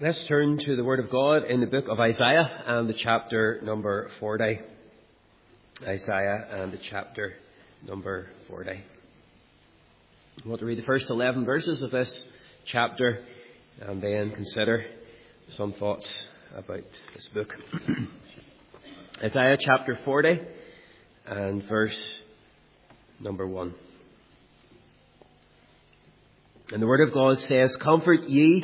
Let's turn to the Word of God in the book of Isaiah and the chapter number 40. Isaiah and the chapter number 40. I want to read the first 11 verses of this chapter and then consider some thoughts about this book. Isaiah chapter 40 and verse number 1. And the Word of God says, Comfort ye,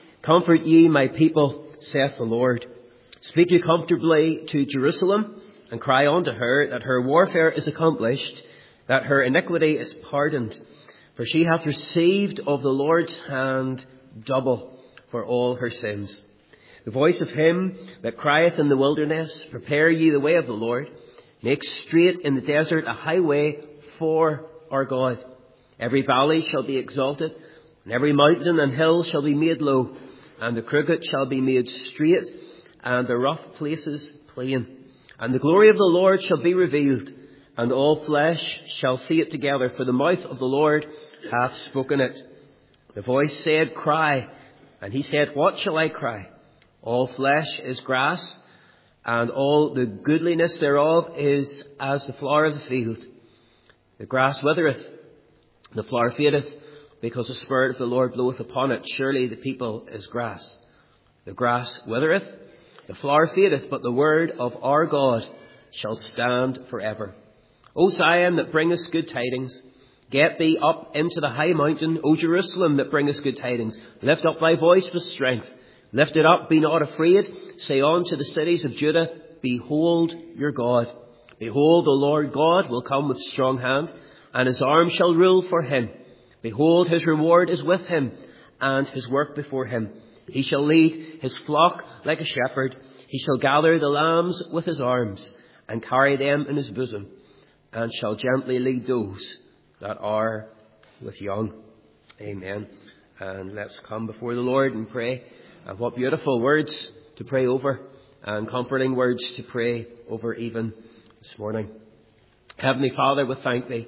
my people, saith the Lord. Speak ye comfortably to Jerusalem, and cry unto her that her warfare is accomplished, that her iniquity is pardoned. For she hath received of the Lord's hand double for all her sins. The voice of him that crieth in the wilderness, Prepare ye the way of the Lord. Make straight in the desert a highway for our God. Every valley shall be exalted, and every mountain and hill shall be made low, and the crooked shall be made straight, and the rough places plain. And the glory of the Lord shall be revealed, and all flesh shall see it together, for the mouth of the Lord hath spoken it. The voice said, Cry. And he said, What shall I cry? All flesh is grass, and all the goodliness thereof is as the flower of the field. The grass withereth, the flower fadeth, because the Spirit of the Lord bloweth upon it. Surely the people is grass. The grass withereth, the flower fadeth, but the word of our God shall stand forever. O Zion, that bringest good tidings, get thee up into the high mountain. O Jerusalem, that bringest good tidings, lift up thy voice with strength. Lift it up, be not afraid. Say unto the cities of Judah, Behold your God. Behold, the Lord God will come with strong hand, and his arm shall rule for him. Behold, his reward is with him, and his work before him. He shall lead his flock like a shepherd. He shall gather the lambs with his arms, and carry them in his bosom, and shall gently lead those that are with young. Amen. And let's come before the Lord and pray. And what beautiful words to pray over, and comforting words to pray over even this morning. Heavenly Father, we thank thee.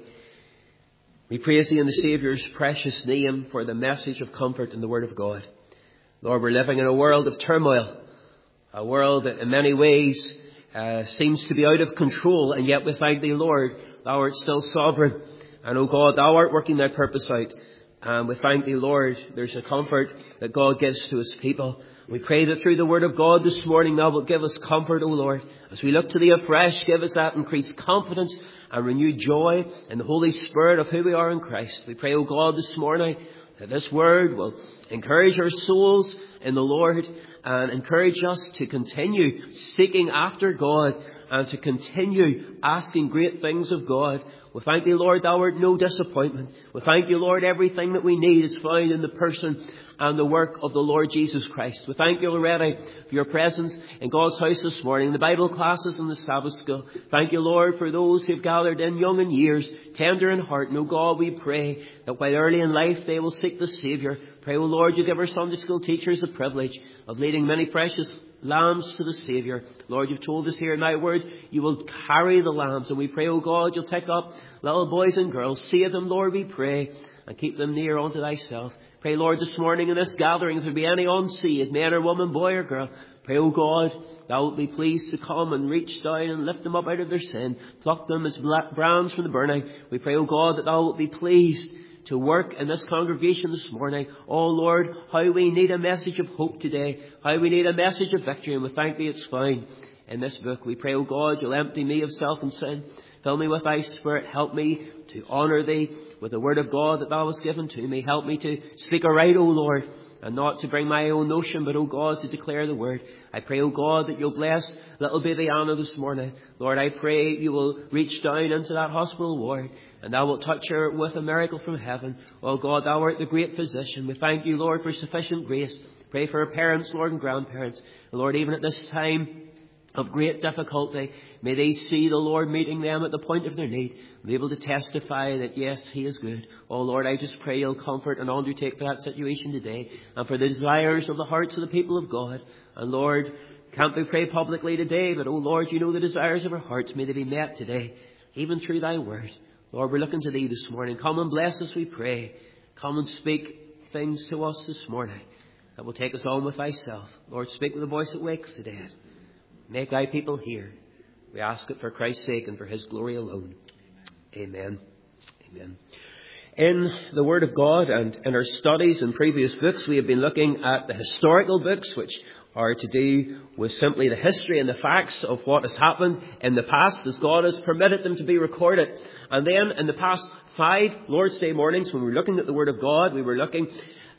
We praise thee in the Saviour's precious name for the message of comfort in the Word of God. Lord, we're living in a world of turmoil, a world that in many ways seems to be out of control, and yet we thank thee, Lord, thou art still sovereign. And, O God, thou art working thy purpose out. And we thank thee, Lord, there's a comfort that God gives to his people. We pray that through the Word of God this morning, thou wilt give us comfort, O Lord. As we look to thee afresh, give us that increased confidence and renewed joy in the Holy Spirit of who we are in Christ. We pray, O God, this morning that this word will encourage our souls in the Lord and encourage us to continue seeking after God and to continue asking great things of God. We thank thee, Lord, thou art no disappointment. We thank you, Lord, everything that we need is found in the person and the work of the Lord Jesus Christ. We thank you already for your presence in God's house this morning, the Bible classes and the Sabbath school. Thank you, Lord, for those who've gathered in young in years, tender in heart. And, O God, we pray that while early in life they will seek the Saviour. Pray, O Lord, you give our Sunday school teachers the privilege of leading many precious lambs to the Saviour. Lord, you've told us here in thy word, you will carry the lambs. And we pray, O God, you'll take up little boys and girls. Save them, Lord, we pray, and keep them near unto thyself. Pray, Lord, this morning in this gathering, if there be any unsaved, man or woman, boy or girl, pray, O God, thou wilt be pleased to come and reach down and lift them up out of their sin, pluck them as brands from the burning. We pray, O God, that thou wilt be pleased to work in this congregation this morning. Oh Lord, how we need a message of hope today, how we need a message of victory, and we thank thee it's found in this book. We pray, O God, you'll empty me of self and sin. Fill me with thy Spirit. Help me to honour thee with the word of God that thou hast given to me. Help me to speak aright, O Lord, and not to bring my own notion, but, O God, to declare the word. I pray, O God, that you'll bless little baby Anna this morning. Lord, I pray you will reach down into that hospital ward, and thou wilt touch her with a miracle from heaven. O God, thou art the great physician. We thank you, Lord, for sufficient grace. Pray for our parents, Lord, and grandparents. And Lord, even at this time of great difficulty, may they see the Lord meeting them at the point of their need, and be able to testify that yes, he is good. Oh Lord, I just pray you'll comfort and undertake for that situation today, and for the desires of the hearts of the people of God. And Lord, can't we pray publicly today, but oh Lord, you know the desires of our hearts. May they be met today, even through thy word. Lord, we're looking to thee this morning. Come and bless us, we pray. Come and speak things to us this morning. that will take us on with thyself. Lord, speak with the voice that wakes the dead. Make thy people hear. We ask it for Christ's sake and for his glory alone. Amen. Amen. In the Word of God and in our studies in previous books, we have been looking at the historical books, which are to do with simply the history and the facts of what has happened in the past as God has permitted them to be recorded. And then in the past 5 Lord's Day mornings, when we were looking at the Word of God, we were looking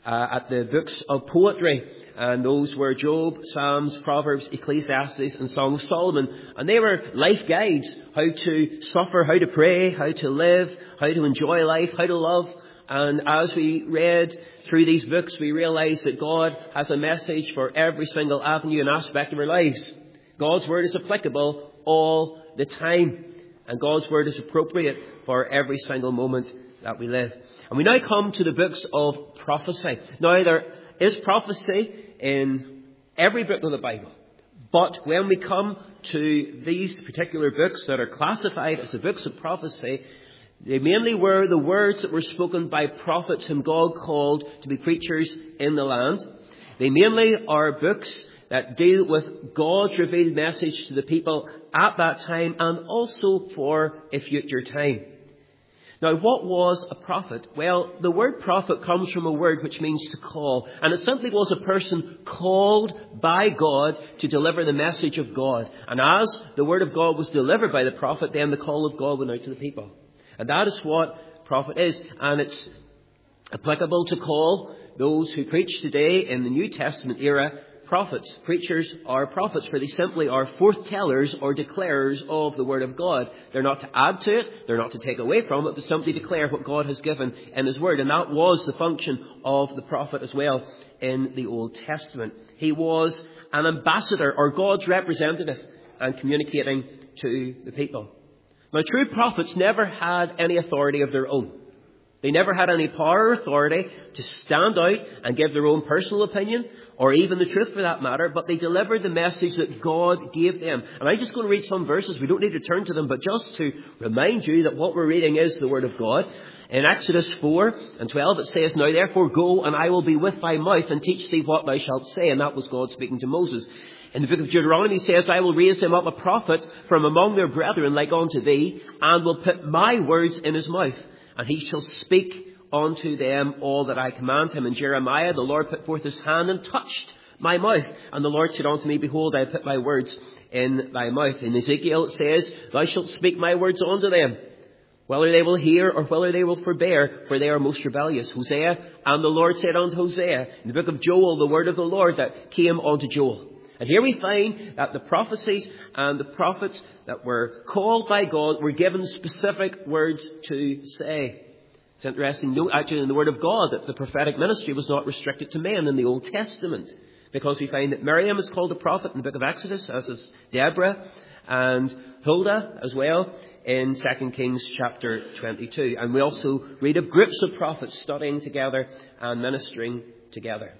at the books of poetry. And those were Job, Psalms, Proverbs, Ecclesiastes and Song of Solomon. And they were life guides, how to suffer, how to pray, how to live, how to enjoy life, how to love. And as we read through these books, we realized that God has a message for every single avenue and aspect of our lives. God's Word is applicable all the time. And God's Word is appropriate for every single moment that we live. And we now come to the books of prophecy. Now, there is prophecy in every book of the Bible. But when we come to these particular books that are classified as the books of prophecy, they mainly were the words that were spoken by prophets whom God called to be preachers in the land. They mainly are books that deal with God's revealed message to the people at that time and also for a future time. Now, what was a prophet? Well, the word prophet comes from a word which means to call. And it simply was a person called by God to deliver the message of God. And as the word of God was delivered by the prophet, then the call of God went out to the people. And that is what prophet is. And it's applicable to call those who preach today in the New Testament era prophets. Preachers are prophets, for they simply are forthtellers or declarers of the Word of God. They're not to add to it, they're not to take away from it, but simply declare what God has given in His Word. And that was the function of the prophet as well in the Old Testament. He was an ambassador or God's representative and communicating to the people. Now, true prophets never had any authority of their own. They never had any power or authority to stand out and give their own personal opinion, or even the truth for that matter, but they delivered the message that God gave them. And I'm just going to read some verses. We don't need to turn to them, but just to remind you that what we're reading is the Word of God. In Exodus 4:12 it says, "Now therefore go, and I will be with thy mouth, and teach thee what thou shalt say." And that was God speaking to Moses. In the book of Deuteronomy it says, "I will raise him up a prophet from among their brethren like unto thee, and will put my words in his mouth, and he shall speak unto them all that I command him." In Jeremiah, the Lord put forth his hand and touched my mouth. And the Lord said unto me, "Behold, I have put my words in thy mouth." In Ezekiel it says, "Thou shalt speak my words unto them, whether they will hear or whether they will forbear, for they are most rebellious." Hosea, "And the Lord said unto Hosea." In the book of Joel, the word of the Lord that came unto Joel. And here we find that the prophecies and the prophets that were called by God were given specific words to say. It's interesting to note actually in the Word of God that the prophetic ministry was not restricted to men in the Old Testament, because we find that Miriam is called a prophet in the book of Exodus, as is Deborah and Huldah as well in 2 Kings chapter 22. And we also read of groups of prophets studying together and ministering together.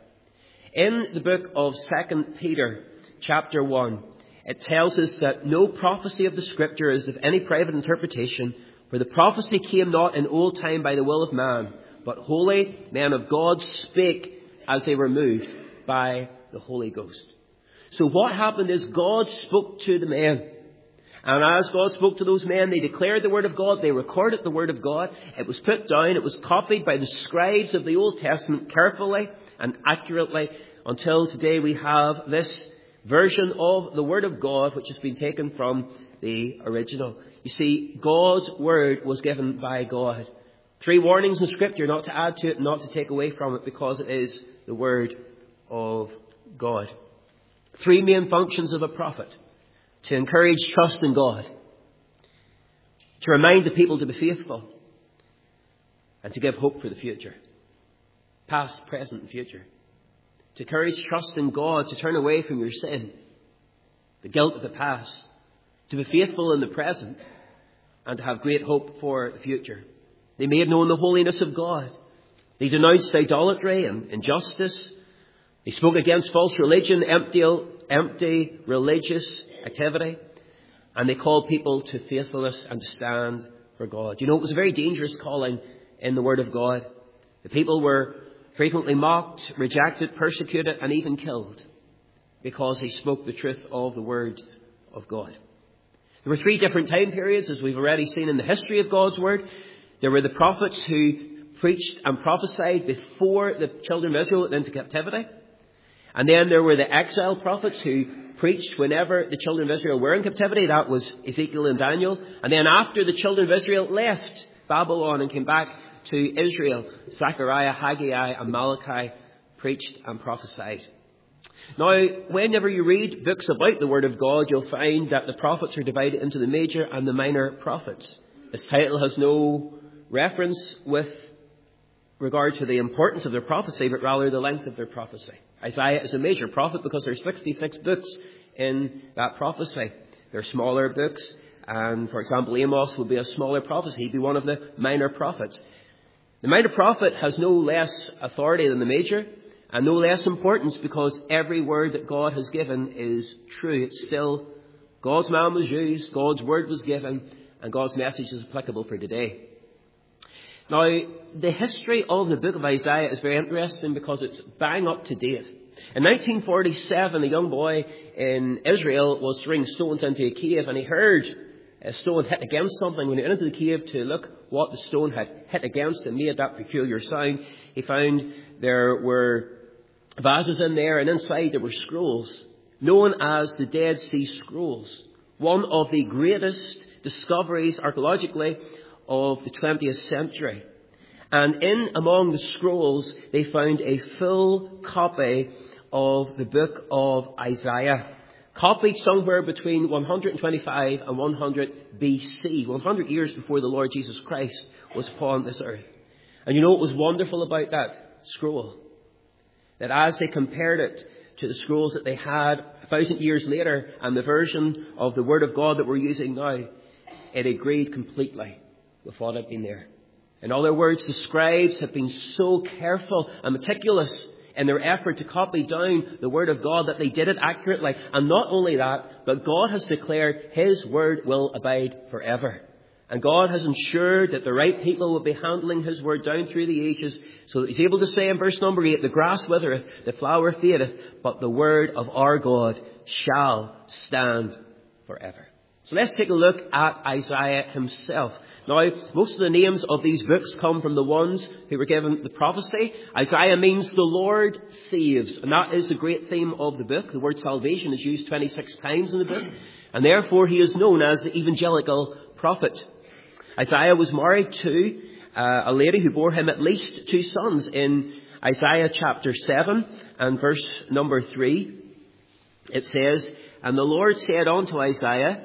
In the book of 2 Peter chapter 1, it tells us that no prophecy of the Scripture is of any private interpretation, for the prophecy came not in old time by the will of man, but holy men of God spake as they were moved by the Holy Ghost. So what happened is God spoke to the men. And as God spoke to those men, they declared the Word of God, they recorded the Word of God. It was put down, it was copied by the scribes of the Old Testament carefully and accurately, until today we have this version of the Word of God which has been taken from the original. You see, God's Word was given by God. 3 warnings in Scripture, not to add to it, not to take away from it, because it is the Word of God. 3 main functions of a prophet: to encourage trust in God, to remind the people to be faithful, and to give hope for the future. Past, present and future. To encourage trust in God, to turn away from your sin, the guilt of the past, to be faithful in the present, and to have great hope for the future. They made known the holiness of God. They denounced idolatry and injustice. They spoke against false religion, empty religious activity. And they called people to faithfulness and to stand for God. You know, it was a very dangerous calling in the Word of God. The people were frequently mocked, rejected, persecuted, and even killed because he spoke the truth of the words of God. There were three different time periods, as we've already seen in the history of God's Word. There were the prophets who preached and prophesied before the children of Israel went into captivity. And then there were the exile prophets who preached whenever the children of Israel were in captivity. That was Ezekiel and Daniel. And then after the children of Israel left Babylon and came back to Israel, Zechariah, Haggai, and Malachi preached and prophesied. Now, whenever you read books about the Word of God, you'll find that the prophets are divided into the major and the minor prophets. This title has no reference with regard to the importance of their prophecy, but rather the length of their prophecy. Isaiah is a major prophet because there are 66 books in that prophecy. There are smaller books, and for example, Amos would be a smaller prophecy. He'd be one of the minor prophets. The minor prophet has no less authority than the major, and no less importance, because every word that God has given is true. It's still God's man was used, God's word was given, and God's message is applicable for today. Now, the history of the book of Isaiah is very interesting because it's bang up to date. In 1947, a young boy in Israel was throwing stones into a cave, and he heard a stone hit against something. When he went into the cave to look what the stone had hit against and made that peculiar sound, he found there were vases in there, and inside there were scrolls, known as the Dead Sea Scrolls, one of the greatest discoveries archaeologically of the 20th century. And in among the scrolls, they found a full copy of the book of Isaiah, copied somewhere between 125 and 100 BC, 100 years before the Lord Jesus Christ was upon this earth. And you know what was wonderful about that scroll? That as they compared it to the scrolls that they had 1,000 years later and the version of the Word of God that we're using now, it agreed completely with what had been there. In other words, the scribes have been so careful and meticulous in their effort to copy down the Word of God that they did it accurately. And not only that, but God has declared His Word will abide forever. And God has ensured that the right people will be handling His Word down through the ages, so that He's able to say in verse number 8, the grass withereth, the flower fadeth, but the Word of our God shall stand forever. So let's take a look at Isaiah himself. Now, most of the names of these books come from the ones who were given the prophecy. Isaiah means the Lord saves, and that is the great theme of the book. The word salvation is used 26 times in the book, and therefore he is known as the evangelical prophet. Isaiah was married to a lady who bore him at least 2 sons. In Isaiah chapter 7 and verse number 3, it says, "And the Lord said unto Isaiah,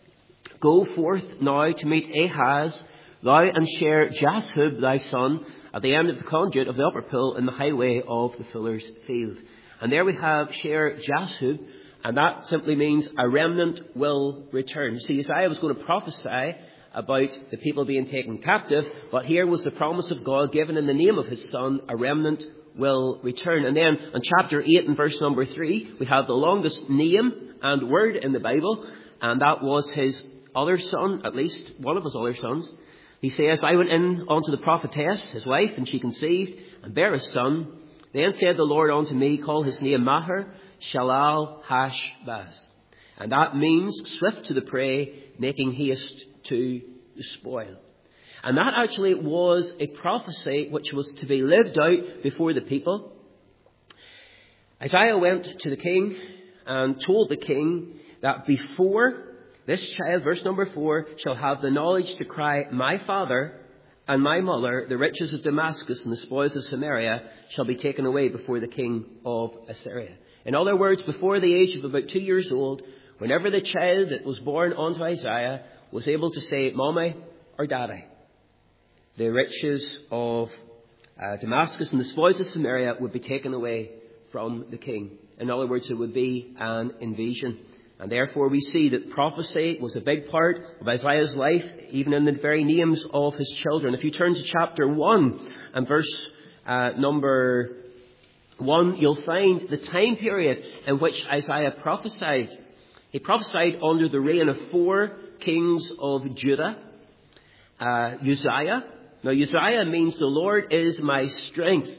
Go forth now to meet Ahaz, thou and Shear-Jashub thy son, at the end of the conduit of the upper pool in the highway of the fuller's field." And there we have Shear-Jashub, and that simply means a remnant will return. You see, Isaiah was going to prophesy about the people being taken captive, but here was the promise of God given in the name of his son, a remnant will return. And then in chapter 8 and verse number 3, we have the longest name and word in the Bible, and that was his other son, at least one of his other sons. He says, "I went in unto the prophetess, his wife, and she conceived, and bare a son. Then said the Lord unto me, Call his name Maher Shalal Hash-Baz." And that means swift to the prey, making haste to the spoil. And that actually was a prophecy which was to be lived out before the people. Isaiah went to the king and told the king that before this child, verse number 4, shall have the knowledge to cry, "My father and my mother, the riches of Damascus and the spoils of Samaria, shall be taken away before the king of Assyria." In other words, before the age of about 2 years old, whenever the child that was born unto Isaiah was able to say, "Mommy" or "Daddy," the riches of Damascus and the spoils of Samaria would be taken away from the king. In other words, it would be an invasion. And therefore we see that prophecy was a big part of Isaiah's life, even in the very names of his children. If you turn to chapter 1 and verse number 1, you'll find the time period in which Isaiah prophesied. He prophesied under the reign of 4 kings of Judah. Uzziah. Now, Uzziah means the Lord is my strength.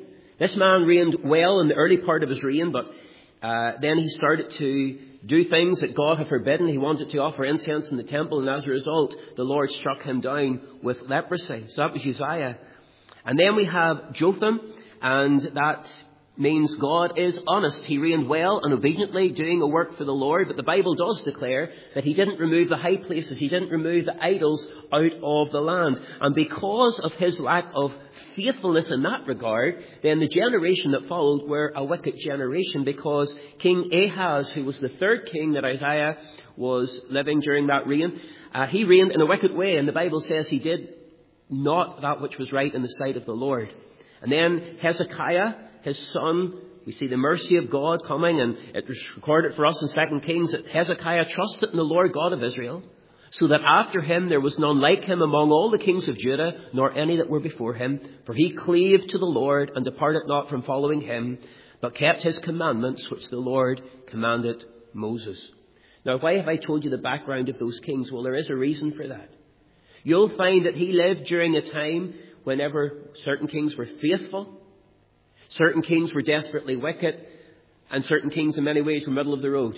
This man reigned well in the early part of his reign, but then he started to do things that God had forbidden. He wanted to offer incense in the temple, and as a result, the Lord struck him down with leprosy. So that was Uzziah. And then we have Jotham, and that means God is honest. He reigned well and obediently, doing a work for the Lord, but the Bible does declare that he didn't remove the high places, he didn't remove the idols out of the land. And because of his lack of faithfulness in that regard, then the generation that followed were a wicked generation, because King Ahaz, who was the third king that Isaiah was living during that reign, he reigned in a wicked way, and the Bible says he did not that which was right in the sight of the Lord. And then Hezekiah, his son, we see the mercy of God coming, and it was recorded for us in 2 Kings that Hezekiah trusted in the Lord God of Israel, so that after him there was none like him among all the kings of Judah, nor any that were before him. For he cleaved to the Lord, and departed not from following him, but kept his commandments, which the Lord commanded Moses. Now, why have I told you the background of those kings? Well, there is a reason for that. You'll find that he lived during a time whenever certain kings were faithful, certain kings were desperately wicked, and certain kings in many ways were middle of the road.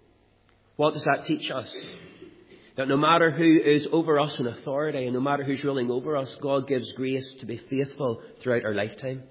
What does that teach us? That no matter who is over us in authority, and no matter who's ruling over us, God gives grace to be faithful throughout our lifetime.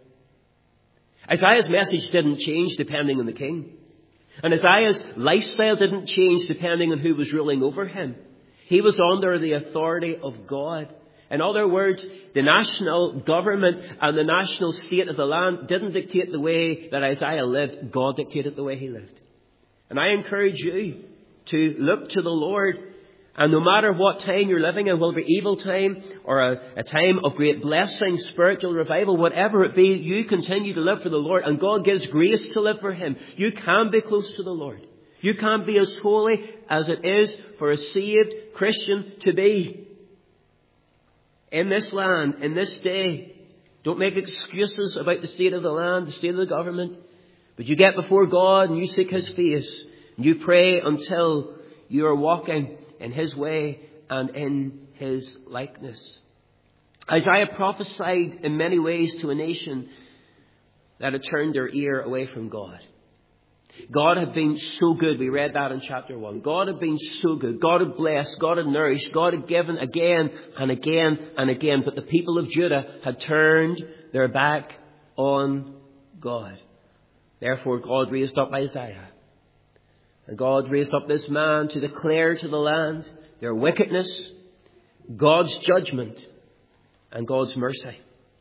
Isaiah's message didn't change depending on the king. And Isaiah's lifestyle didn't change depending on who was ruling over him. He was under the authority of God. In other words, the national government and the national state of the land didn't dictate the way that Isaiah lived. God dictated the way he lived. And I encourage you to look to the Lord. And no matter what time you're living in, whether it be evil time or a time of great blessing, spiritual revival, whatever it be, you continue to live for the Lord, and God gives grace to live for him. You can be close to the Lord. You can be as holy as it is for a saved Christian to be. In this land, in this day, don't make excuses about the state of the land, the state of the government. But you get before God and you seek his face. And you pray until you are walking in his way and in his likeness. Isaiah prophesied in many ways to a nation that had turned their ear away from God. God had been so good. We read that in chapter 1. God had been so good. God had blessed. God had nourished. God had given again and again and again. But the people of Judah had turned their back on God. Therefore, God raised up Isaiah. And God raised up this man to declare to the land their wickedness, God's judgment, and God's mercy.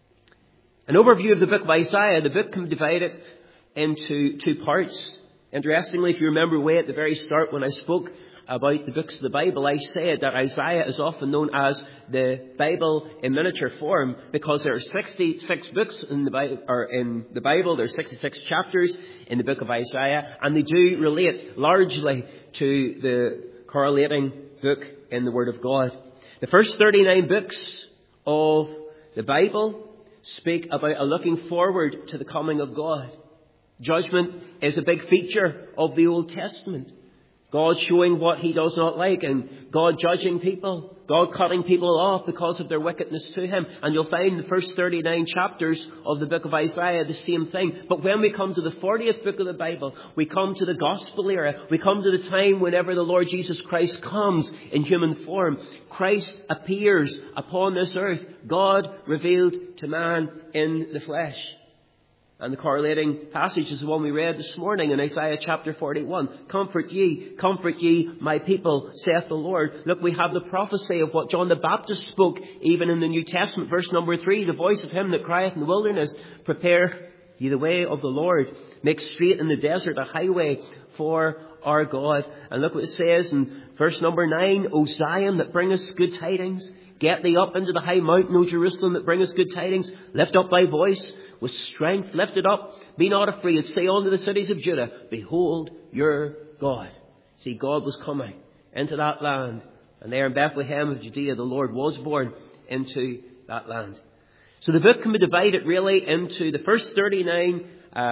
An overview of the book of Isaiah. The book can be divided into two parts. Interestingly, if you remember way at the very start when I spoke about the books of the Bible, I said that Isaiah is often known as the Bible in miniature form because there are 66 books in the Bible. There are 66 chapters in the book of Isaiah, and they do relate largely to the correlating book in the Word of God. The first 39 books of the Bible speak about a looking forward to the coming of God. Judgment is a big feature of the Old Testament. God showing what he does not like, and God judging people, God cutting people off because of their wickedness to him. And you'll find the first 39 chapters of the book of Isaiah the same thing. But when we come to the 40th book of the Bible, we come to the gospel era. We come to the time whenever the Lord Jesus Christ comes in human form. Christ appears upon this earth. God revealed to man in the flesh. And the correlating passage is the one we read this morning in Isaiah chapter 41. Comfort ye, my people, saith the Lord. Look, we have the prophecy of what John the Baptist spoke even in the New Testament. Verse number 3, the voice of him that crieth in the wilderness, prepare ye the way of the Lord. Make straight in the desert a highway for our God. And look what it says in verse number 9, O Zion that bringest good tidings. Get thee up into the high mountain, O Jerusalem, that bringest good tidings. Lift up thy voice with strength. Lift it up. Be not afraid. Say unto the cities of Judah, behold your God. See, God was coming into that land. And there in Bethlehem of Judea, the Lord was born into that land. So the book can be divided really into the first 39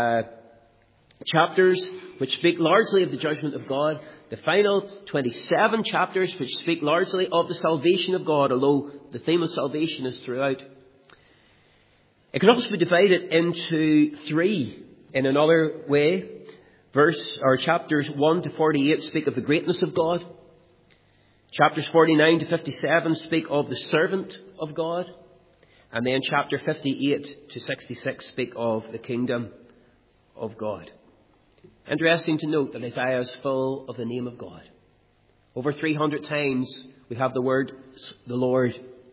chapters, which speak largely of the judgment of God. The final 27 chapters, which speak largely of the salvation of God, although the theme of salvation is throughout. It can also be divided into three in another way. Chapters 1 to 48 speak of the greatness of God. Chapters 49 to 57 speak of the servant of God. And then chapter 58 to 66 speak of the kingdom of God. Interesting to note that Isaiah is full of the name of God. Over 300 times we have the word the Lord.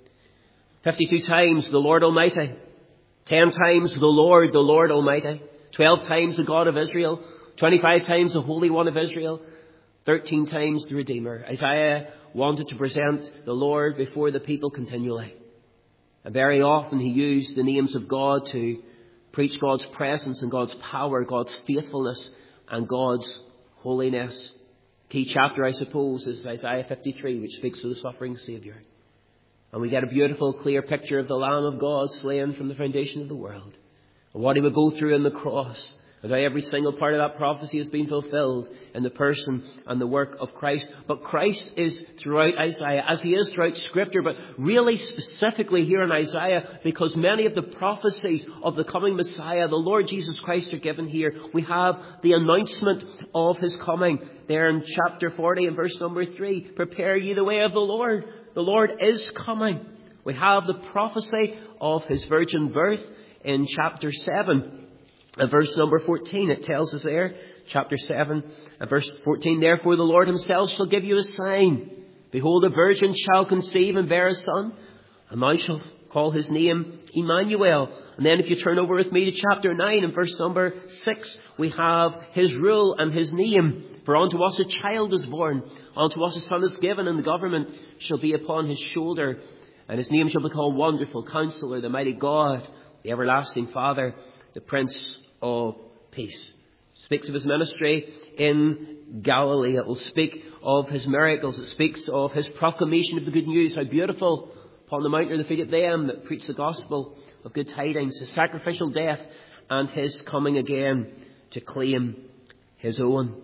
52 times the Lord Almighty. 10 times the Lord Almighty. 12 times the God of Israel. 25 times the Holy One of Israel. 13 times the Redeemer. Isaiah wanted to present the Lord before the people continually. And very often he used the names of God to preach God's presence and God's power, God's faithfulness and God's holiness. Key chapter, I suppose, is Isaiah 53, which speaks of the suffering Saviour. And we get a beautiful, clear picture of the Lamb of God slain from the foundation of the world. And what he would go through on the cross. And how every single part of that prophecy has been fulfilled in the person and the work of Christ. But Christ is throughout Isaiah, as he is throughout Scripture, but really specifically here in Isaiah, because many of the prophecies of the coming Messiah, the Lord Jesus Christ, are given here. We have the announcement of his coming there in chapter 40 and verse number 3. Prepare ye the way of the Lord. The Lord is coming. We have the prophecy of his virgin birth in chapter 7. And verse number 14, it tells us there, chapter 7 and verse 14, therefore the Lord himself shall give you a sign. Behold, a virgin shall conceive and bear a son, and thou shalt call his name Emmanuel. And then if you turn over with me to chapter 9 and verse number 6, we have his rule and his name. For unto us a child is born, unto us a son is given, and the government shall be upon his shoulder. And his name shall be called Wonderful Counselor, the Mighty God, the Everlasting Father, the Prince of Peace. Speaks of his ministry in Galilee. It will speak of his miracles. It speaks of his proclamation of the good news. How beautiful upon the mountain are the feet of them that preach the gospel of good tidings. His sacrificial death and his coming again to claim his own.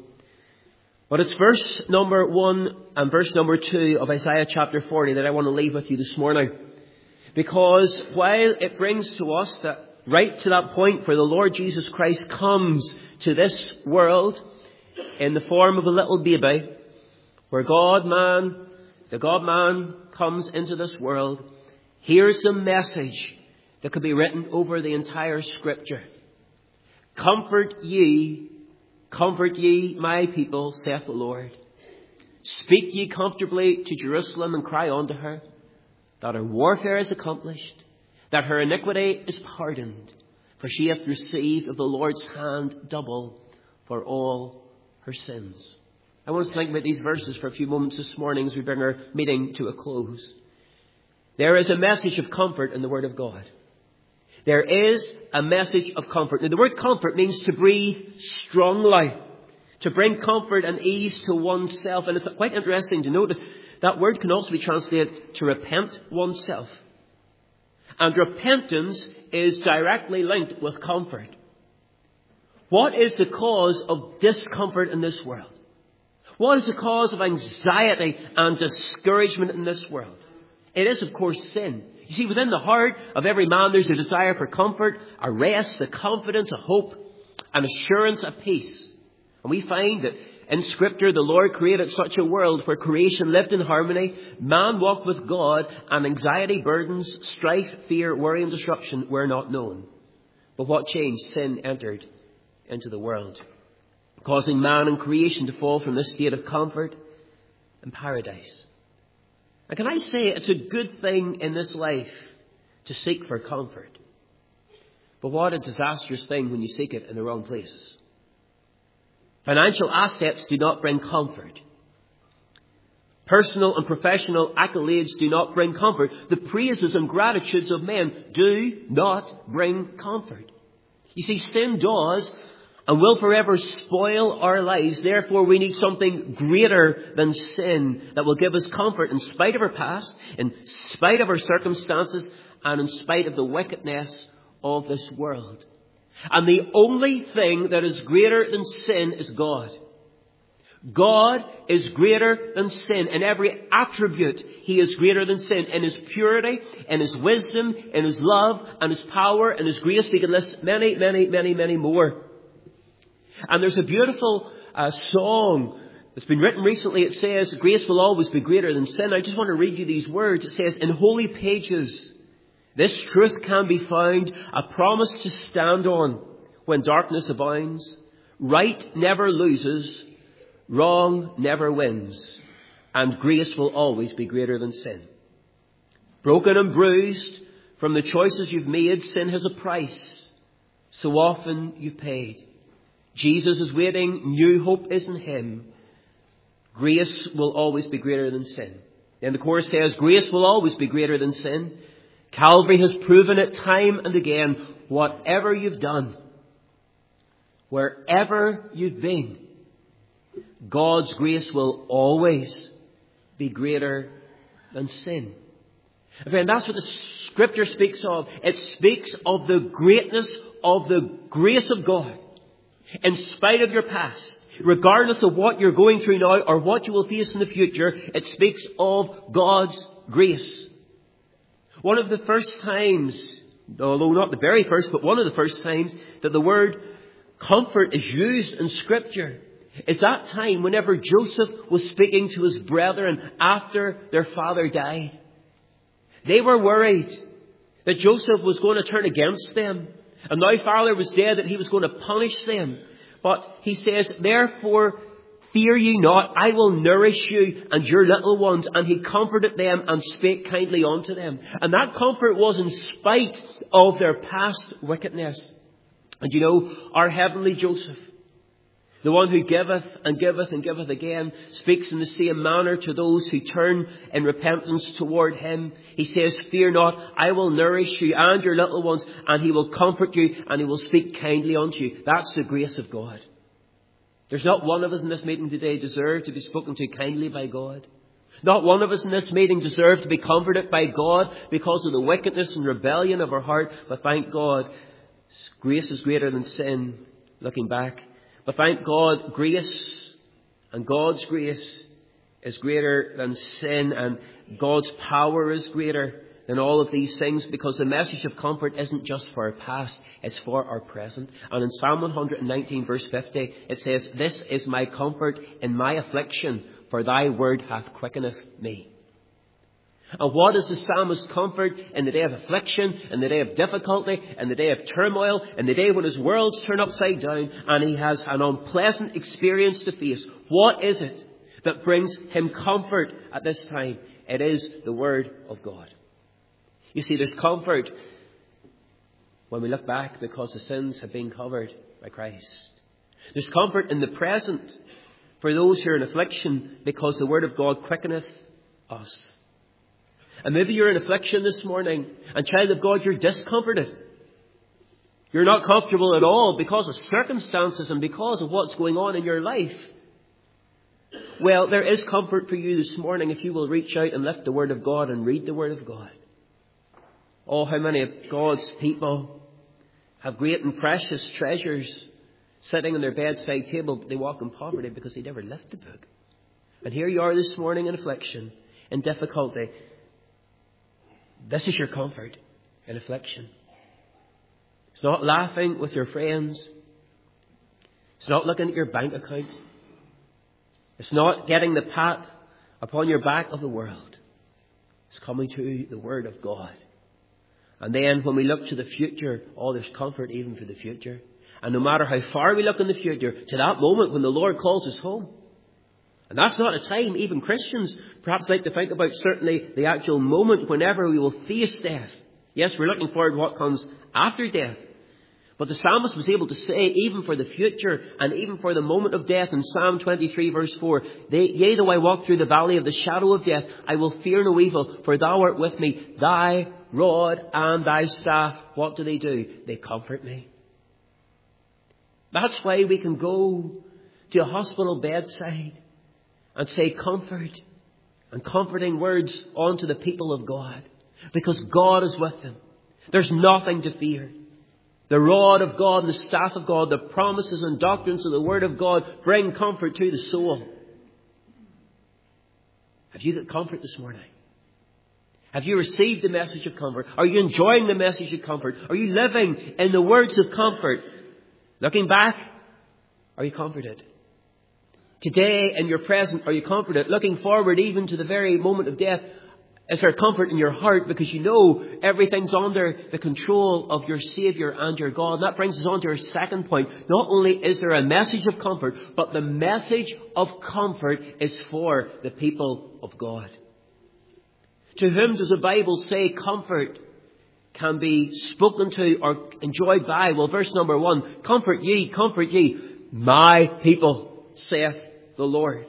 But it's verse number 1 and verse number 2 of Isaiah chapter 40 that I want to leave with you this morning. Because while it brings to us that right to that point where the Lord Jesus Christ comes to this world in the form of a little baby, where the God-man comes into this world, here's a message that could be written over the entire Scripture. Comfort ye, my people, saith the Lord. Speak ye comfortably to Jerusalem and cry unto her, that her warfare is accomplished, that her iniquity is pardoned, for she hath received of the Lord's hand double for all her sins. I want us to think about these verses for a few moments this morning as we bring our meeting to a close. There is a message of comfort in the Word of God. There is a message of comfort. Now, the word comfort means to breathe strongly, to bring comfort and ease to oneself. And it's quite interesting to note that word can also be translated to repent oneself. And repentance is directly linked with comfort. What is the cause of discomfort in this world? What is the cause of anxiety and discouragement in this world? It is, of course, sin. You see, within the heart of every man, there's a desire for comfort, a rest, a confidence, a hope, an assurance, a peace. And we find that in Scripture, the Lord created such a world where creation lived in harmony, man walked with God, and anxiety, burdens, strife, fear, worry, and disruption were not known. But what changed? Sin entered into the world, causing man and creation to fall from this state of comfort and paradise. And can I say it's a good thing in this life to seek for comfort? But what a disastrous thing when you seek it in the wrong places. Financial assets do not bring comfort. Personal and professional accolades do not bring comfort. The praises and gratitudes of men do not bring comfort. You see, sin does and will forever spoil our lives. Therefore, we need something greater than sin that will give us comfort in spite of our past, in spite of our circumstances, and in spite of the wickedness of this world. And the only thing that is greater than sin is God. God is greater than sin. In every attribute, He is greater than sin. In His purity, in His wisdom, in His love, and His power, and His grace. We can list many, many, many, many more. And there's a beautiful song that's been written recently. It says, grace will always be greater than sin. I just want to read you these words. It says, in holy pages, this truth can be found, a promise to stand on when darkness abounds. Right never loses, wrong never wins, and grace will always be greater than sin. Broken and bruised from the choices you've made, sin has a price. So often you've paid. Jesus is waiting, new hope is in Him. Grace will always be greater than sin. Then the chorus says, grace will always be greater than sin. Calvary has proven it time and again. Whatever you've done, wherever you've been, God's grace will always be greater than sin. And friend, that's what the Scripture speaks of. It speaks of the greatness of the grace of God. In spite of your past, regardless of what you're going through now or what you will face in the future, it speaks of God's grace. One of the first times, although not the very first, but one of the first times that the word comfort is used in Scripture is that time whenever Joseph was speaking to his brethren after their father died. They were worried that Joseph was going to turn against them. And now father was dead, that he was going to punish them. But he says, therefore, fear ye not, I will nourish you and your little ones. And he comforted them and spake kindly unto them. And that comfort was in spite of their past wickedness. And you know, our heavenly Joseph, the one who giveth and giveth and giveth again, speaks in the same manner to those who turn in repentance toward Him. He says, fear not, I will nourish you and your little ones, and He will comfort you, and He will speak kindly unto you. That's the grace of God. There's not one of us in this meeting today deserve to be spoken to kindly by God. Not one of us in this meeting deserve to be comforted by God because of the wickedness and rebellion of our heart. But thank God, grace is greater than sin, looking back. But thank God, grace and God's grace is greater than sin, and God's power is greater than all of these things, because the message of comfort isn't just for our past, it's for our present. And in Psalm 119 verse 50, it says, this is my comfort in my affliction, for thy word hath quickeneth me. And what is the psalmist's comfort in the day of affliction, in the day of difficulty, in the day of turmoil, in the day when his world's turned upside down and he has an unpleasant experience to face? What is it that brings him comfort at this time? It is the Word of God. You see, there's comfort when we look back because the sins have been covered by Christ. There's comfort in the present for those who are in affliction because the Word of God quickeneth us. And maybe you're in affliction this morning, and child of God, you're discomforted. You're not comfortable at all because of circumstances and because of what's going on in your life. Well, there is comfort for you this morning if you will reach out and lift the Word of God and read the Word of God. Oh, how many of God's people have great and precious treasures sitting on their bedside table, but they walk in poverty because they never lift the book. And here you are this morning in affliction, in difficulty. This is your comfort in affliction. It's not laughing with your friends. It's not looking at your bank account. It's not getting the pat upon your back of the world. It's coming to the Word of God. And then when we look to the future, oh, there's comfort even for the future. And no matter how far we look in the future, to that moment when the Lord calls us home. And that's not a time even Christians perhaps like to think about, certainly the actual moment whenever we will face death. Yes, we're looking forward to what comes after death. But the psalmist was able to say, even for the future and even for the moment of death, in Psalm 23 verse 4, yea, though I walk through the valley of the shadow of death, I will fear no evil, for thou art with me. Thy rod and thy staff, what do? They comfort me. That's why we can go to a hospital bedside and say comfort and comforting words unto the people of God. Because God is with them. There's nothing to fear. The rod of God and the staff of God, the promises and doctrines of the Word of God bring comfort to the soul. Have you got comfort this morning? Have you received the message of comfort? Are you enjoying the message of comfort? Are you living in the words of comfort? Looking back, are you comforted? Today, in your present, are you comforted? Looking forward even to the very moment of death, is there comfort in your heart because you know everything's under the control of your Saviour and your God? And that brings us on to our second point. Not only is there a message of comfort, but the message of comfort is for the people of God. To whom does the Bible say comfort can be spoken to or enjoyed by? Well, verse number 1, comfort ye, my people, saith the Lord.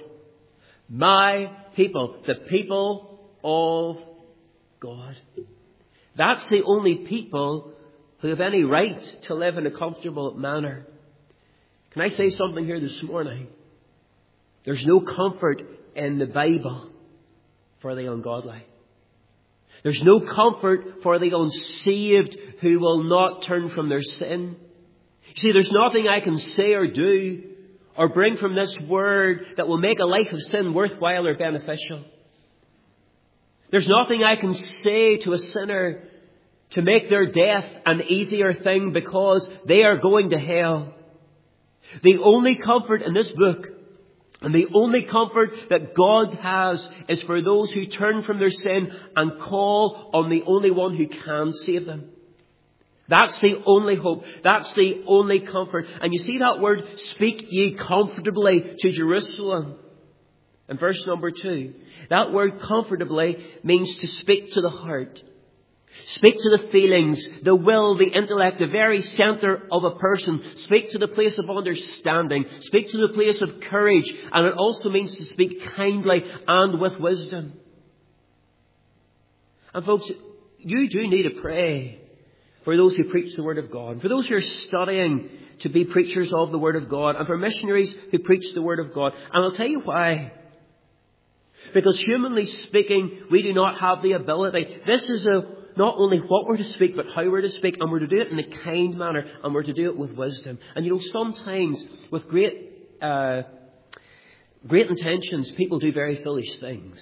My people, the people of God. That's the only people who have any right to live in a comfortable manner. Can I say something here this morning? There's no comfort in the Bible for the ungodly. There's no comfort for the unsaved who will not turn from their sin. You see, there's nothing I can say or do or bring from this word that will make a life of sin worthwhile or beneficial. There's nothing I can say to a sinner to make their death an easier thing because they are going to hell. The only comfort in this book and the only comfort that God has is for those who turn from their sin and call on the only one who can save them. That's the only hope. That's the only comfort. And you see that word, speak ye comfortably to Jerusalem. In verse number 2, that word comfortably means to speak to the heart. Speak to the feelings, the will, the intellect, the very centre of a person. Speak to the place of understanding. Speak to the place of courage. And it also means to speak kindly and with wisdom. And folks, you do need to pray for those who preach the Word of God, for those who are studying to be preachers of the Word of God, and for missionaries who preach the Word of God. And I'll tell you why. Because humanly speaking, we do not have the ability. This is not only what we're to speak, but how we're to speak. And we're to do it in a kind manner. And we're to do it with wisdom. And you know, sometimes with great intentions, people do very foolish things.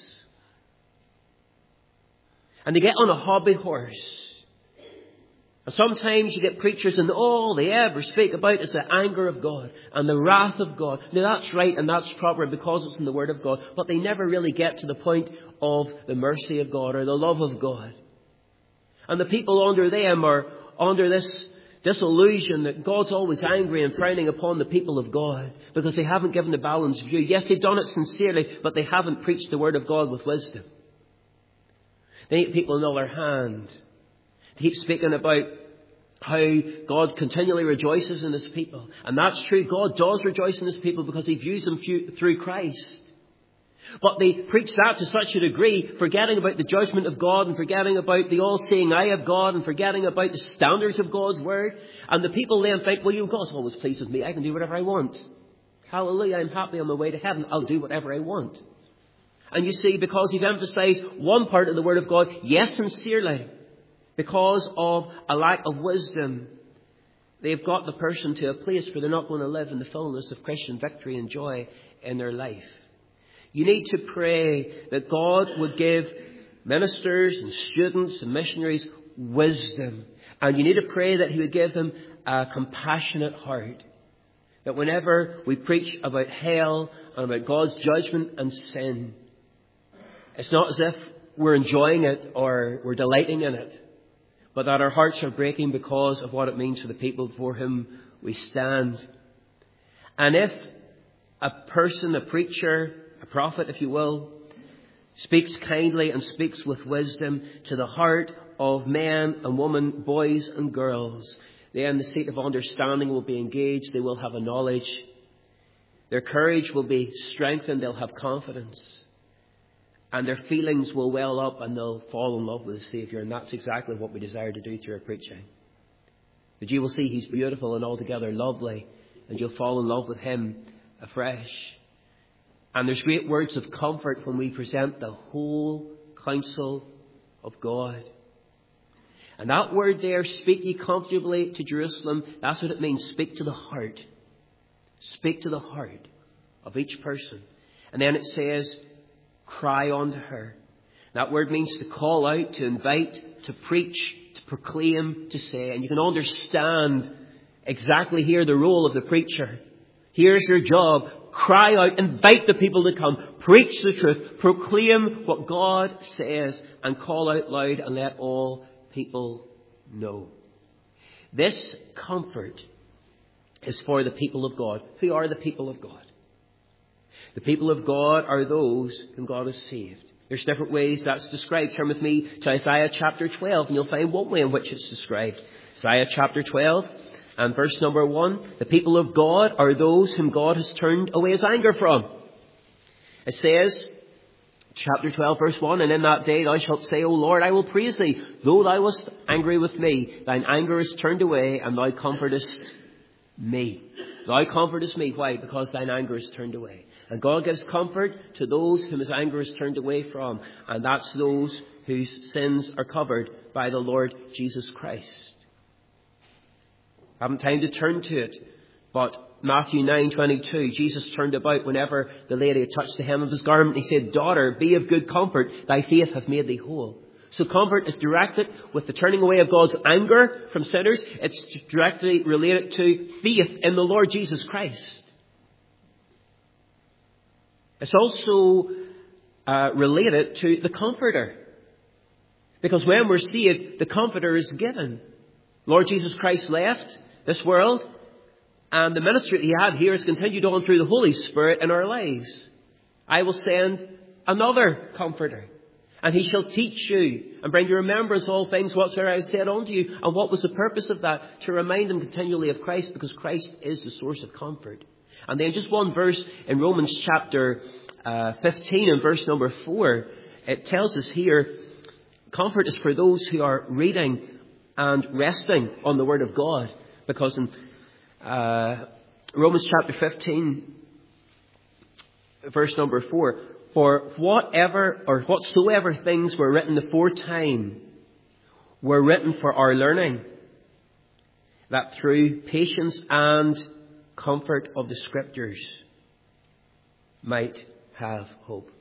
And they get on a hobby horse. And sometimes you get preachers and all they ever speak about is the anger of God and the wrath of God. Now that's right and that's proper because it's in the Word of God. But they never really get to the point of the mercy of God or the love of God. And the people under them are under this disillusion that God's always angry and frowning upon the people of God because they haven't given a balanced view. Yes, they've done it sincerely, but they haven't preached the Word of God with wisdom. They need people in all their hand. They keep speaking about how God continually rejoices in His people. And that's true. God does rejoice in His people because He views them through Christ. But they preach that to such a degree, forgetting about the judgment of God and forgetting about the all-seeing eye of God and forgetting about the standards of God's Word. And the people then think, well, you know, God's always pleased with me. I can do whatever I want. Hallelujah, I'm happy on my way to heaven. I'll do whatever I want. And you see, because you've emphasized one part of the Word of God, yes, sincerely, because of a lack of wisdom, they've got the person to a place where they're not going to live in the fullness of Christian victory and joy in their life. You need to pray that God would give ministers and students and missionaries wisdom. And you need to pray that He would give them a compassionate heart. That whenever we preach about hell and about God's judgment and sin, it's not as if we're enjoying it or we're delighting in it, but that our hearts are breaking because of what it means for the people before whom we stand. And if a person, a preacher, a prophet, if you will, speaks kindly and speaks with wisdom to the heart of men and women, boys and girls, then the seat of understanding will be engaged. They will have a knowledge. Their courage will be strengthened. They'll have confidence. And their feelings will well up and they'll fall in love with the Saviour. And that's exactly what we desire to do through our preaching. But you will see He's beautiful and altogether lovely. And you'll fall in love with Him afresh. And there's great words of comfort when we present the whole counsel of God. And that word there, speak ye comfortably to Jerusalem, that's what it means. Speak to the heart. Speak to the heart of each person. And then it says, cry unto her. That word means to call out, to invite, to preach, to proclaim, to say. And you can understand exactly here the role of the preacher. Here's your job. Cry out, invite the people to come, preach the truth, proclaim what God says, and call out loud and let all people know. This comfort is for the people of God. Who are the people of God? The people of God are those whom God has saved. There's different ways that's described. Turn with me to Isaiah chapter 12 and you'll find one way in which it's described. Isaiah chapter 12 and verse number 1. The people of God are those whom God has turned away his anger from. It says, chapter 12 verse 1, and in that day thou shalt say, O Lord, I will praise thee. Though thou wast angry with me, thine anger is turned away and thou comfortest me. Thou comfortest me. Why? Because thine anger is turned away. And God gives comfort to those whom his anger is turned away from. And that's those whose sins are covered by the Lord Jesus Christ. I haven't time to turn to it, but Matthew 9:22, Jesus turned about whenever the lady had touched the hem of his garment. He said, Daughter, be of good comfort. Thy faith hath made thee whole. So comfort is directed with the turning away of God's anger from sinners. It's directly related to faith in the Lord Jesus Christ. It's also related to the Comforter. Because when we're saved, the Comforter is given. Lord Jesus Christ left this world, and the ministry that he had here has continued on through the Holy Spirit in our lives. I will send another Comforter, and he shall teach you and bring to remembrance all things whatsoever I have said unto you. And what was the purpose of that? To remind them continually of Christ, because Christ is the source of comfort. And then just one verse in Romans chapter 15 and verse number 4, it tells us here, comfort is for those who are reading and resting on the Word of God. Because in Romans chapter 15, verse number 4, for whatever or whatsoever things were written aforetime were written for our learning, that through patience and comfort of the Scriptures might have hope.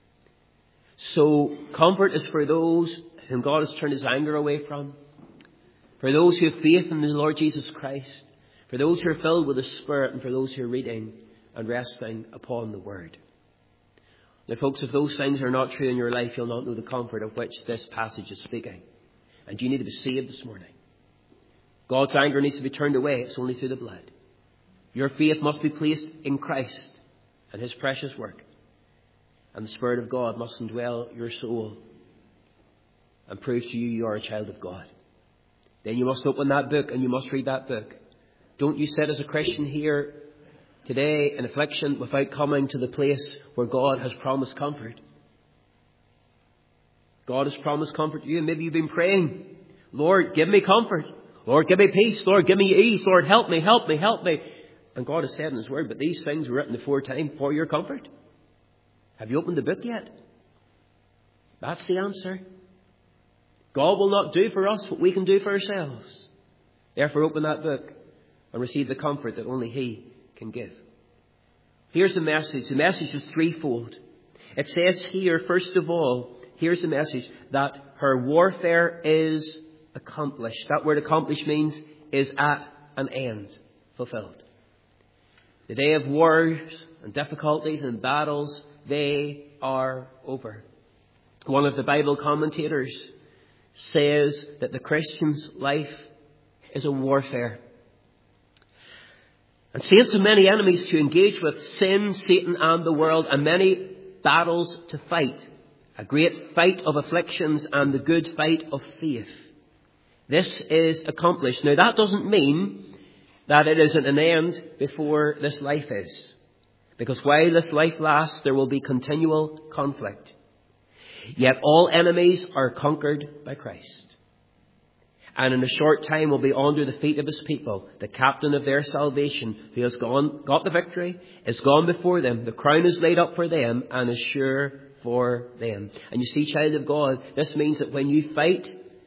So comfort is for those whom God has turned his anger away from, for those who have faith in the Lord Jesus Christ, for those who are filled with the Spirit, and for those who are reading and resting upon the Word. Now, folks, if those things are not true in your life, you'll not know the comfort of which this passage is speaking. And you need to be saved this morning. God's anger needs to be turned away. It's only through the blood. Your faith must be placed in Christ and his precious work. And the Spirit of God must indwell your soul and prove to you you are a child of God. Then you must open that book and you must read that book. Don't you sit as a Christian here today in affliction without coming to the place where God has promised comfort. God has promised comfort to you. And maybe you've been praying, Lord, give me comfort. Lord, give me peace. Lord, give me ease. Lord, help me, help me, help me. And God has said in his word, but these things were written aforetime for your comfort. Have you opened the book yet? That's the answer. God will not do for us what we can do for ourselves. Therefore, open that book and receive the comfort that only he can give. Here's the message. The message is threefold. It says here, first of all, here's the message, that her warfare is accomplished. That word accomplished means is at an end, fulfilled. The day of wars and difficulties and battles, they are over. One of the Bible commentators says that the Christian's life is a warfare. And saints have many enemies to engage with, sin, Satan and the world, and many battles to fight. A great fight of afflictions and the good fight of faith. This is accomplished. Now that doesn't mean that it isn't an end before this life is. Because while this life lasts, there will be continual conflict. Yet all enemies are conquered by Christ. And in a short time will be under the feet of his people, the captain of their salvation, who has got the victory, is gone before them. The crown is laid up for them and is sure for them. And you see, child of God, this means that when you fight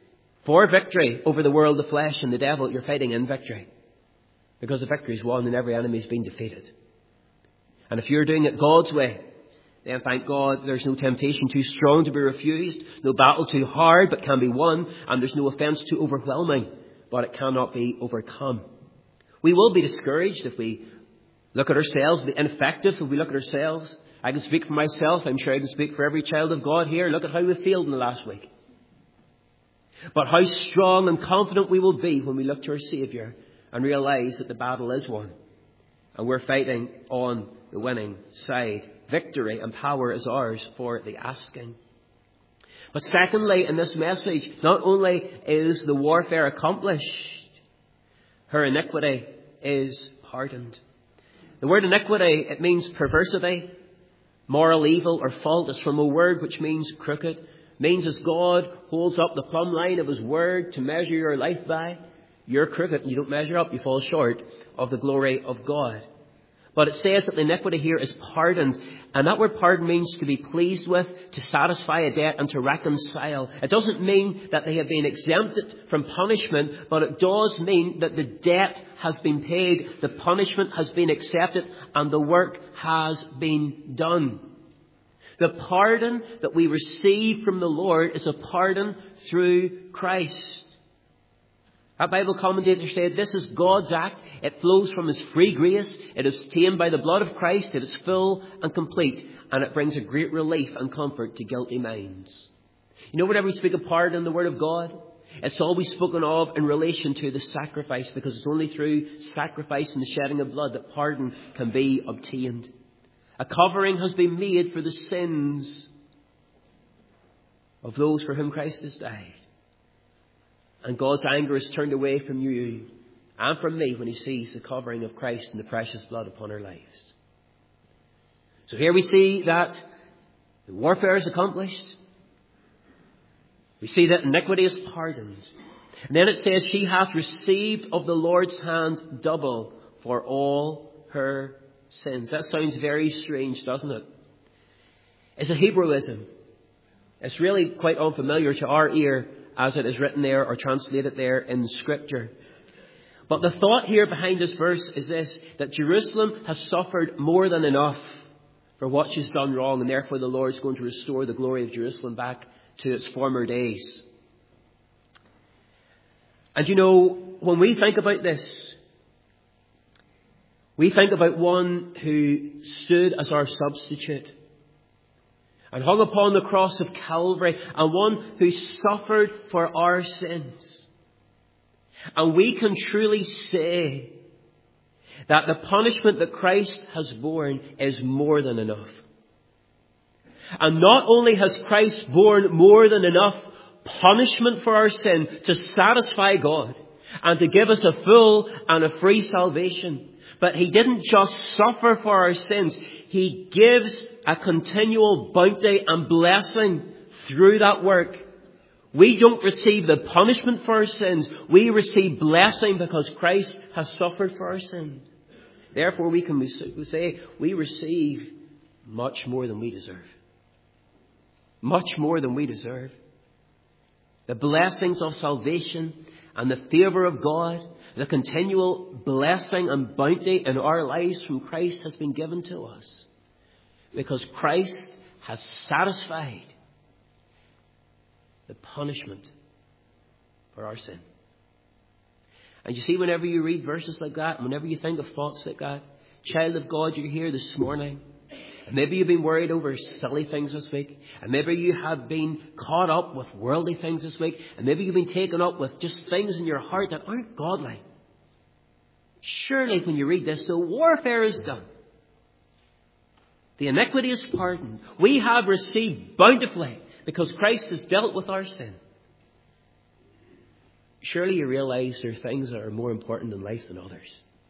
for victory over the world, the flesh and the devil, you're fighting in victory. Because the victory is won and every enemy is being defeated. And if you're doing it God's way, then thank God there's no temptation too strong to be refused, no battle too hard but can be won, and there's no offence too overwhelming, but it cannot be overcome. We will be discouraged if we look at ourselves, be ineffective if we look at ourselves. I can speak for myself, I'm sure I can speak for every child of God here. Look at how we failed in the last week. But how strong and confident we will be when we look to our Saviour and realise that the battle is won. And we're fighting on the winning side. Victory and power is ours for the asking. But secondly, in this message, not only is the warfare accomplished, her iniquity is pardoned. The word iniquity, it means perversity, moral evil or fault. It's from a word which means crooked. It means as God holds up the plumb line of His word to measure your life by, you're crooked and you don't measure up. You fall short of the glory of God. But it says that the iniquity here is pardoned. And that word pardon means to be pleased with, to satisfy a debt and to reconcile. It doesn't mean that they have been exempted from punishment, but it does mean that the debt has been paid, the punishment has been accepted, and the work has been done. The pardon that we receive from the Lord is a pardon through Christ. A Bible commentator said, this is God's act. It flows from His free grace. It is obtained by the blood of Christ. It is full and complete. And it brings a great relief and comfort to guilty minds. You know, whenever we speak of pardon in the Word of God, it's always spoken of in relation to the sacrifice, because it's only through sacrifice and the shedding of blood that pardon can be obtained. A covering has been made for the sins of those for whom Christ has died. And God's anger is turned away from you and from me when He sees the covering of Christ and the precious blood upon our lives. So here we see that the warfare is accomplished. We see that iniquity is pardoned. And then it says, she hath received of the Lord's hand double for all her sins. That sounds very strange, doesn't it? It's a Hebrewism. It's really quite unfamiliar to our ear as it is written there or translated there in Scripture. But the thought here behind this verse is this, that Jerusalem has suffered more than enough for what she's done wrong, and therefore the Lord is going to restore the glory of Jerusalem back to its former days. And you know, when we think about this, we think about one who stood as our substitute and hung upon the cross of Calvary, and one who suffered for our sins. And we can truly say that the punishment that Christ has borne is more than enough. And not only has Christ borne more than enough punishment for our sin to satisfy God and to give us a full and a free salvation, but He didn't just suffer for our sins. He gives a continual bounty and blessing through that work. We don't receive the punishment for our sins. We receive blessing because Christ has suffered for our sins. Therefore, we can say we receive much more than we deserve. Much more than we deserve. The blessings of salvation and the favour of God, the continual blessing and bounty in our lives from Christ has been given to us. Because Christ has satisfied the punishment for our sin. And you see, whenever you read verses like that, whenever you think of thoughts like that, child of God, you're here this morning. And maybe you've been worried over silly things this week. And maybe you have been caught up with worldly things this week. And maybe you've been taken up with just things in your heart that aren't godly. Surely when you read this, the warfare is done. The iniquity is pardoned. We have received bountifully because Christ has dealt with our sin. Surely you realize there are things that are more important in life than others.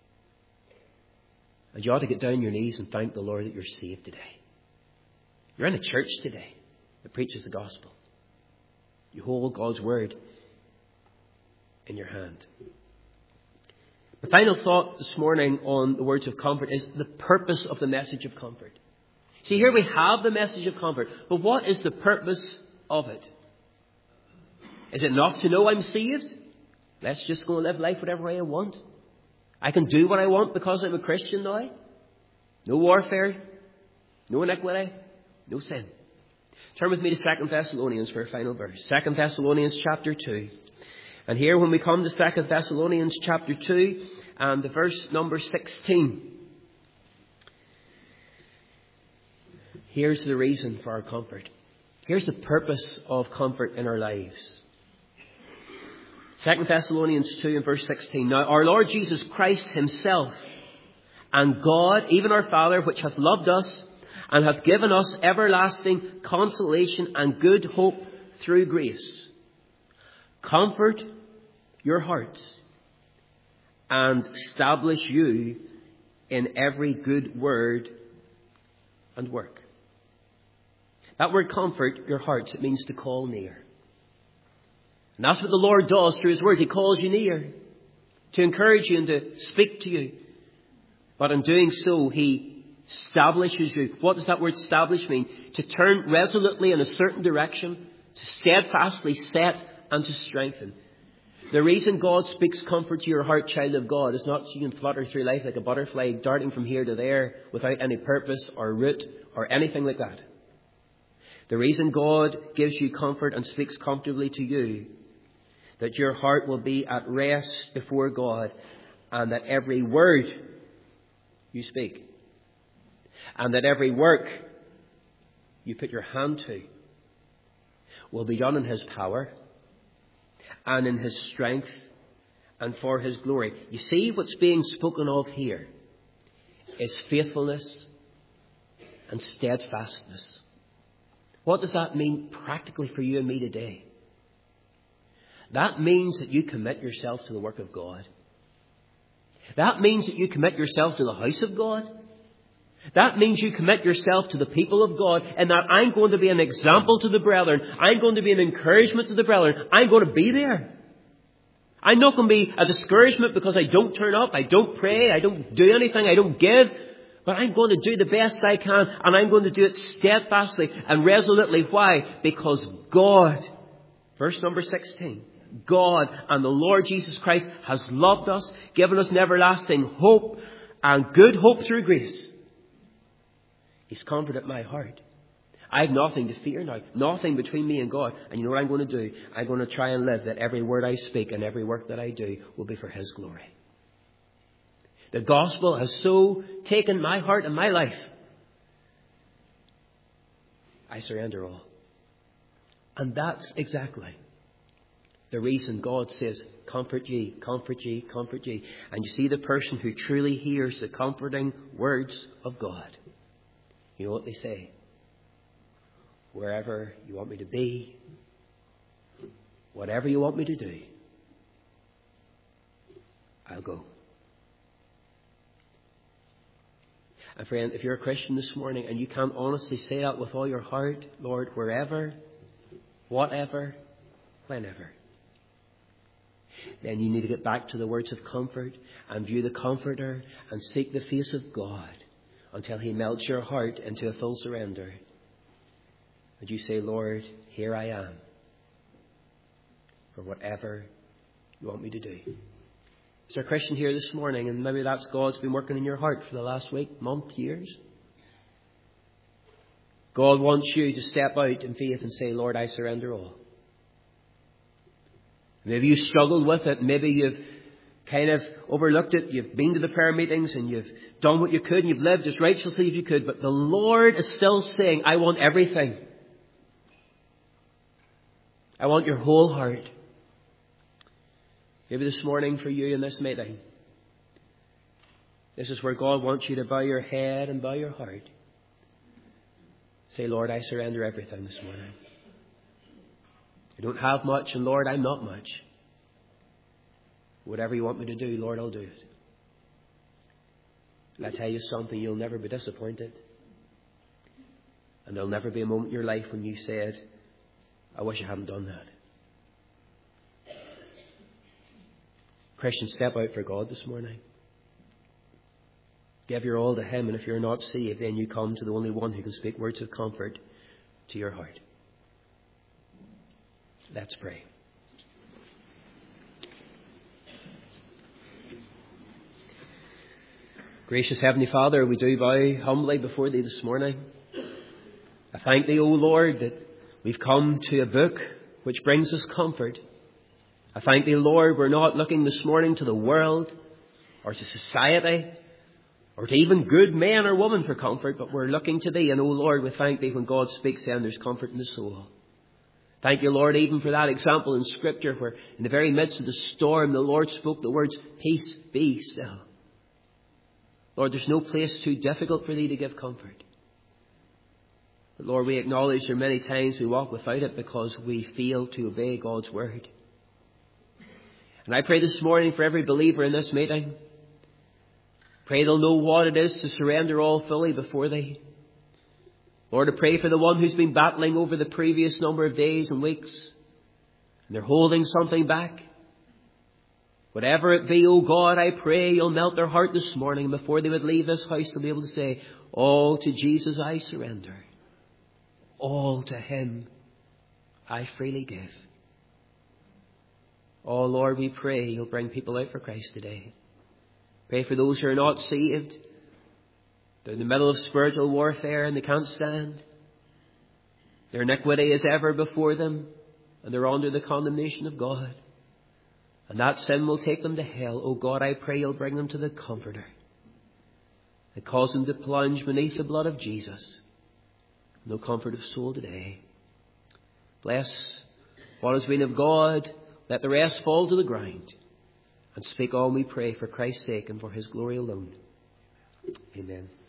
And you ought to get down on your knees and thank the Lord that you're saved today. You're in a church today that preaches the gospel. You hold God's word in your hand. The final thought this morning on the words of comfort is the purpose of the message of comfort. See, here we have the message of comfort, but what is the purpose of it? Is it enough to know I'm saved? Let's just go and live life whatever way I want. I can do what I want because I'm a Christian now. No warfare, no iniquity, no sin. Turn with me to 2 Thessalonians for a final verse. 2 Thessalonians chapter 2. And here when we come to 2 Thessalonians chapter 2 and the verse number 16. Here's the reason for our comfort. Here's the purpose of comfort in our lives. 2 Thessalonians 2 and verse 16. Now our Lord Jesus Christ himself and God, even our Father, which hath loved us and hath given us everlasting consolation and good hope through grace, comfort your hearts and establish you in every good word and work. That word comfort your hearts, it means to call near. And that's what the Lord does through his word. He calls you near to encourage you and to speak to you. But in doing so, he establishes you. What does that word establish mean? To turn resolutely in a certain direction, to steadfastly set and to strengthen. The reason God speaks comfort to your heart, child of God, is not so you can flutter through life like a butterfly, darting from here to there without any purpose or route or anything like that. The reason God gives you comfort and speaks comfortably to you, that your heart will be at rest before God, and that every word you speak, and that every work you put your hand to, will be done in his power and in his strength and for his glory. You see, what's being spoken of here is faithfulness and steadfastness. What does that mean practically for you and me today? That means that you commit yourself to the work of God. That means that you commit yourself to the house of God. That means you commit yourself to the people of God, and that I'm going to be an example to the brethren. I'm going to be an encouragement to the brethren. I'm going to be there. I'm not going to be a discouragement because I don't turn up, I don't pray, I don't do anything, I don't give. But I'm going to do the best I can, and I'm going to do it steadfastly and resolutely. Why? Because God, verse number 16, God and the Lord Jesus Christ has loved us, given us an everlasting hope and good hope through grace. He's comforted my heart. I have nothing to fear now, nothing between me and God. And you know what I'm going to do? I'm going to try and live that every word I speak and every work that I do will be for his glory. The gospel has so taken my heart and my life. I surrender all. And that's exactly the reason God says, comfort ye, comfort ye, comfort ye. And you see, the person who truly hears the comforting words of God, you know what they say? Wherever you want me to be, whatever you want me to do, I'll go. And friend, if you're a Christian this morning and you can't honestly say that with all your heart, Lord, wherever, whatever, whenever, then you need to get back to the words of comfort and view the Comforter and seek the face of God until he melts your heart into a full surrender. And you say, Lord, here I am for whatever you want me to do. Is there a Christian here this morning, and maybe that's God's been working in your heart for the last week, month, years? God wants you to step out in faith and say, Lord, I surrender all. Maybe you struggled with it. Maybe you've kind of overlooked it. You've been to the prayer meetings and you've done what you could and you've lived as righteously as you could. But the Lord is still saying, I want everything. I want your whole heart. Maybe this morning for you in this meeting, this is where God wants you to bow your head and bow your heart. Say, Lord, I surrender everything this morning. I don't have much, and Lord, I'm not much. Whatever you want me to do, Lord, I'll do it. And I tell you something, you'll never be disappointed. And there'll never be a moment in your life when you said, I wish I hadn't done that. Christian, step out for God this morning. Give your all to him, and if you're not saved, then you come to the only one who can speak words of comfort to your heart. Let's pray. Gracious Heavenly Father, we do bow humbly before Thee this morning. I thank Thee, O Lord, that we've come to a book which brings us comfort. I thank Thee, Lord, we're not looking this morning to the world or to society or to even good men or women for comfort, but we're looking to Thee. And, O Lord, we thank Thee when God speaks, then there's comfort in the soul. Thank You, Lord, even for that example in Scripture where in the very midst of the storm, the Lord spoke the words, "Peace, be still." Lord, there's no place too difficult for Thee to give comfort. But Lord, we acknowledge there are many times we walk without it because we fail to obey God's word. And I pray this morning for every believer in this meeting. Pray they'll know what it is to surrender all fully before Thee. Lord, I pray for the one who's been battling over the previous number of days and weeks, and they're holding something back. Whatever it be, O God, I pray You'll melt their heart this morning. Before they would leave this house, they'll be able to say, "All to Jesus I surrender. All to Him I freely give." Oh Lord, we pray You'll bring people out for Christ today. Pray for those who are not saved. They're in the middle of spiritual warfare and they can't stand. Their iniquity is ever before them and they're under the condemnation of God. And that sin will take them to hell. Oh God, I pray You'll bring them to the Comforter and cause them to plunge beneath the blood of Jesus. No comfort of soul today. Bless what has been of God. Let the rest fall to the ground. And speak all we pray for Christ's sake and for His glory alone. Amen.